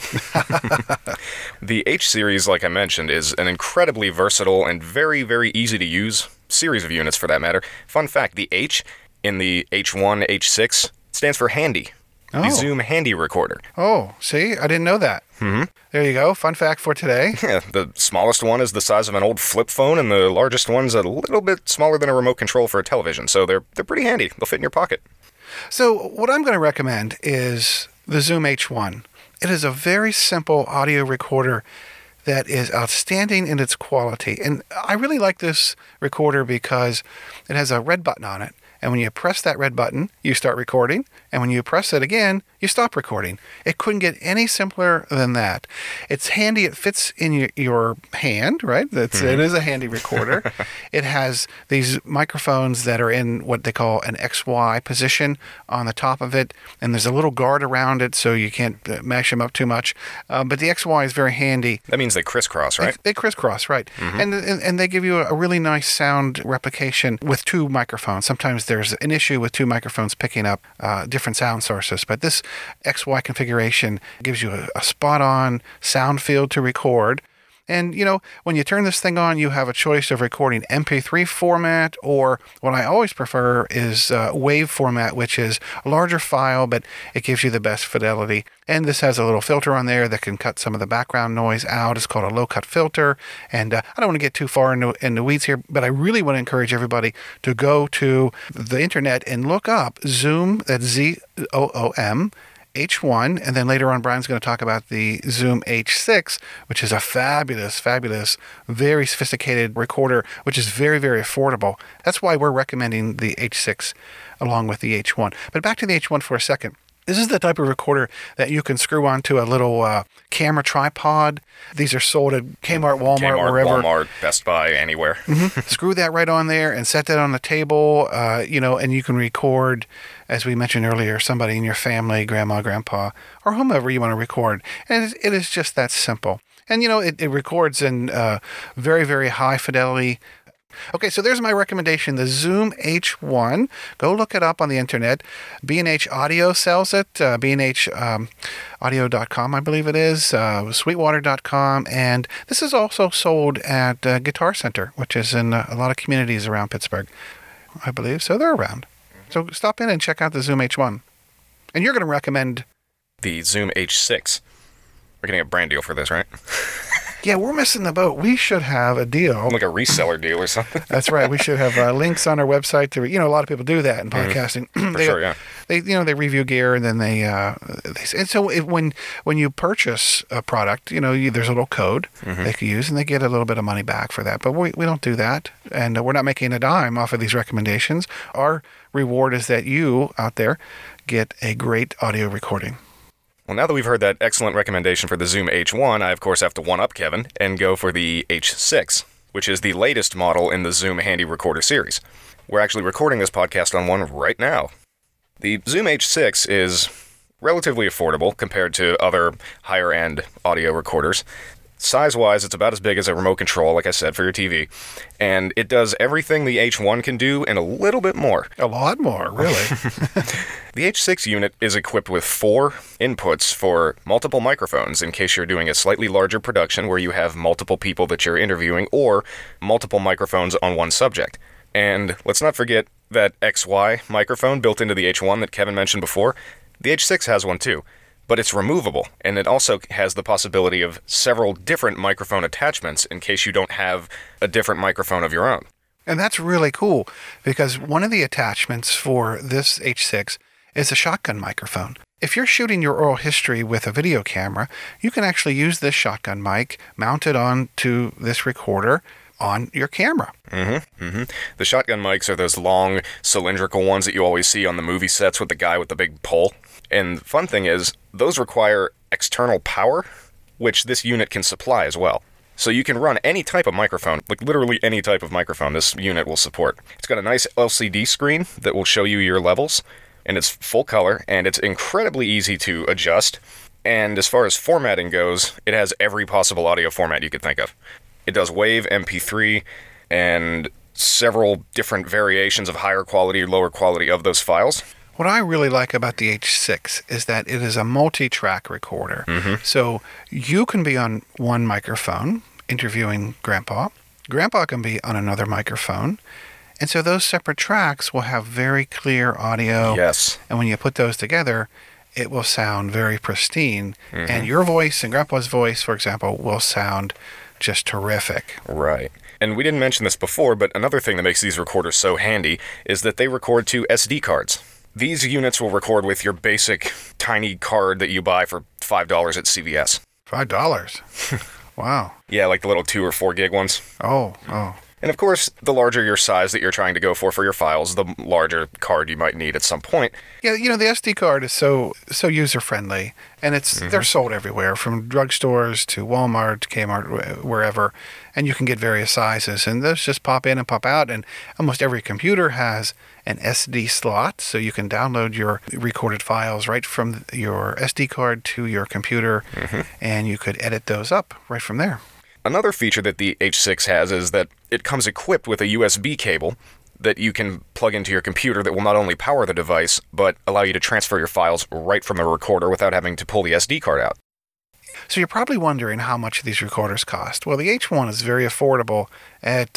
The H series, like I mentioned, is an incredibly versatile and very, very easy to use series of units for that matter. Fun fact, the H in the H1, H6 stands for handy. Oh. The Zoom Handy Recorder. Oh, see? I didn't know that. Mm-hmm. There you go. Fun fact for today. Yeah, the smallest one is the size of an old flip phone, and the largest one's a little bit smaller than a remote control for a television. So they're pretty handy. They'll fit in your pocket. So what I'm going to recommend is the Zoom H1. It is a very simple audio recorder that is outstanding in its quality. And I really like this recorder because it has a red button on it. And when you press that red button, you start recording. And when you press it again, you stop recording. It couldn't get any simpler than that. It's handy. It fits in your hand, right? It is a handy recorder. It has these microphones that are in what they call an XY position on the top of it. And there's a little guard around it so you can't mash them up too much. But the XY is very handy. That means they crisscross, right? They crisscross, right. Mm-hmm. And they give you a really nice sound replication with 2 microphones. Sometimes there's an issue with 2 microphones picking up different sound sources, but this XY configuration gives you a spot-on sound field to record. And, when you turn this thing on, you have a choice of recording MP3 format, or what I always prefer is WAV format, which is a larger file, but it gives you the best fidelity. And this has a little filter on there that can cut some of the background noise out. It's called a low-cut filter. And I don't want to get too far in the weeds here, but I really want to encourage everybody to go to the internet and look up Zoom, that's ZOOM, H1, and then later on Brian's going to talk about the Zoom H6, which is a fabulous, very sophisticated recorder, which is very, very affordable. That's why we're recommending the H6 along with the H1. But back to the H1 for a second. This is the type of recorder that you can screw onto a little camera tripod. These are sold at Kmart, Walmart, wherever. Walmart, Best Buy, anywhere. Mm-hmm. Screw that right on there and set that on the table, and you can record, as we mentioned earlier, somebody in your family, grandma, grandpa, or whomever you want to record. And it is just that simple. And, it records in very, very high fidelity. Okay, so there's my recommendation, the Zoom H1. Go look it up on the internet. B&H Audio sells it, B&H audio.com, I believe it is, Sweetwater.com, and this is also sold at Guitar Center, which is in a lot of communities around Pittsburgh, I believe, so they're around. So stop in and check out the Zoom H1. And you're going to recommend the Zoom H6. We're getting a brand deal for this, right? Yeah, we're missing the boat. We should have a deal. Like a reseller deal or something. That's right. We should have links on our website to, a lot of people do that in podcasting. For sure, yeah. they review gear, and then and so when you purchase a product, there's a little code they can use, and they get a little bit of money back for that. But we don't do that, and we're not making a dime off of these recommendations. Our reward is that you out there get a great audio recording. Well, now that we've heard that excellent recommendation for the Zoom H1, I of course have to one-up Kevin and go for the H6, which is the latest model in the Zoom Handy Recorder series. We're actually recording this podcast on one right now. The Zoom H6 is relatively affordable compared to other higher-end audio recorders. Size-wise, it's about as big as a remote control, like I said, for your TV. And it does everything the H1 can do and a little bit more. A lot more, really. The H6 unit is equipped with 4 inputs for multiple microphones in case you're doing a slightly larger production where you have multiple people that you're interviewing or multiple microphones on one subject. And let's not forget that XY microphone built into the H1 that Kevin mentioned before. The H6 has one too. But it's removable, and it also has the possibility of several different microphone attachments in case you don't have a different microphone of your own. And that's really cool, because one of the attachments for this H6 is a shotgun microphone. If you're shooting your oral history with a video camera, you can actually use this shotgun mic mounted onto this recorder on your camera. The shotgun mics are those long cylindrical ones that you always see on the movie sets with the guy with the big pole. And the fun thing is, those require external power, which this unit can supply as well. So you can run any type of microphone, like literally any type of microphone this unit will support. It's got a nice LCD screen that will show you your levels, and it's full color, and it's incredibly easy to adjust. And as far as formatting goes, it has every possible audio format you could think of. It does WAV, MP3, and several different variations of higher quality or lower quality of those files. What I really like about the H6 is that it is a multi-track recorder. So you can be on one microphone interviewing Grandpa. Grandpa can be on another microphone. And so those separate tracks will have very clear audio. Yes. And when you put those together, it will sound very pristine. And your voice and Grandpa's voice, for example, will sound just terrific. Right. And we didn't mention this before, but another thing that makes these recorders so handy is that they record to SD cards. These units will record with your basic tiny card that you buy for $5 at CVS. $5? Wow. Yeah, like the little 2 or 4 gig ones. Oh. And of course, the larger your size that you're trying to go for your files, the larger card you might need at some point. Yeah, the SD card is so user-friendly, and they're sold everywhere, from drugstores to Walmart, Kmart, wherever, and you can get various sizes, and those just pop in and pop out, and almost every computer has an SD slot, so you can download your recorded files right from your SD card to your computer, and you could edit those up right from there. Another feature that the H6 has is that it comes equipped with a USB cable that you can plug into your computer that will not only power the device, but allow you to transfer your files right from the recorder without having to pull the SD card out. So you're probably wondering how much these recorders cost. Well, the H1 is very affordable at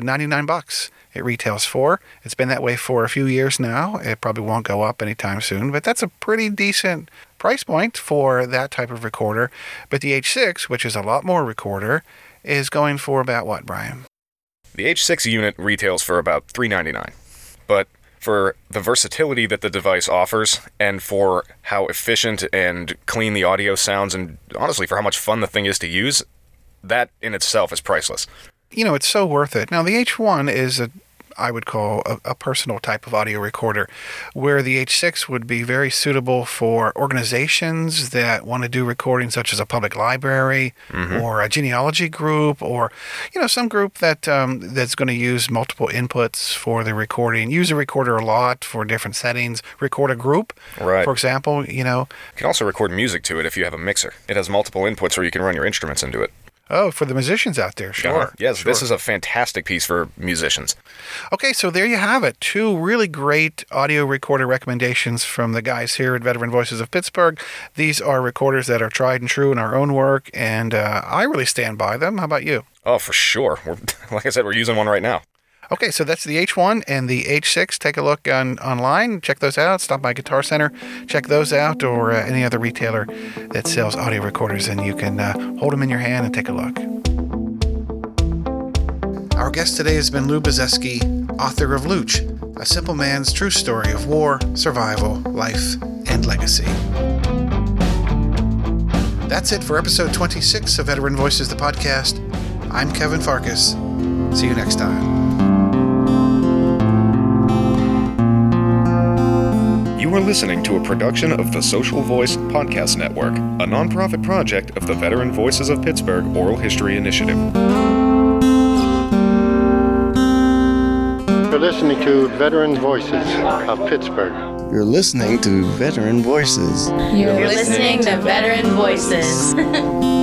$99. It retails for. It's been that way for a few years now. It probably won't go up anytime soon, but that's a pretty decent price point for that type of recorder. But the H6, which is a lot more recorder, is going for about what, Brian? The H6 unit retails for about $399. But for the versatility that the device offers, and for how efficient and clean the audio sounds, and honestly for how much fun the thing is to use, that in itself is priceless. It's so worth it. Now, the H1 is I would call a personal type of audio recorder, where the H6 would be very suitable for organizations that want to do recording, such as a public library or a genealogy group, or some group that that's going to use multiple inputs for the recording. Use a recorder a lot for different settings. Record a group, right? For example, You can also record music to it if you have a mixer. It has multiple inputs where you can run your instruments into it. Oh, for the musicians out there, sure. Yes, sure. This is a fantastic piece for musicians. Okay, so there you have it. 2 really great audio recorder recommendations from the guys here at Veteran Voices of Pittsburgh. These are recorders that are tried and true in our own work, and I really stand by them. How about you? Oh, for sure. Like I said, we're using one right now. Okay, so that's the H1 and the H6. Take a look online. Check those out. Stop by Guitar Center. Check those out, or any other retailer that sells audio recorders, and you can hold them in your hand and take a look. Our guest today has been Lou Bezesky, author of Looch, a simple man's true story of war, survival, life, and legacy. That's it for episode 26 of Veteran Voices, the podcast. I'm Kevin Farkas. See you next time. You are listening to a production of the Social Voice Podcast Network, a nonprofit project of the Veteran Voices of Pittsburgh Oral History Initiative. You're listening to Veteran Voices of Pittsburgh. You're listening to Veteran Voices. You're listening to Veteran Voices.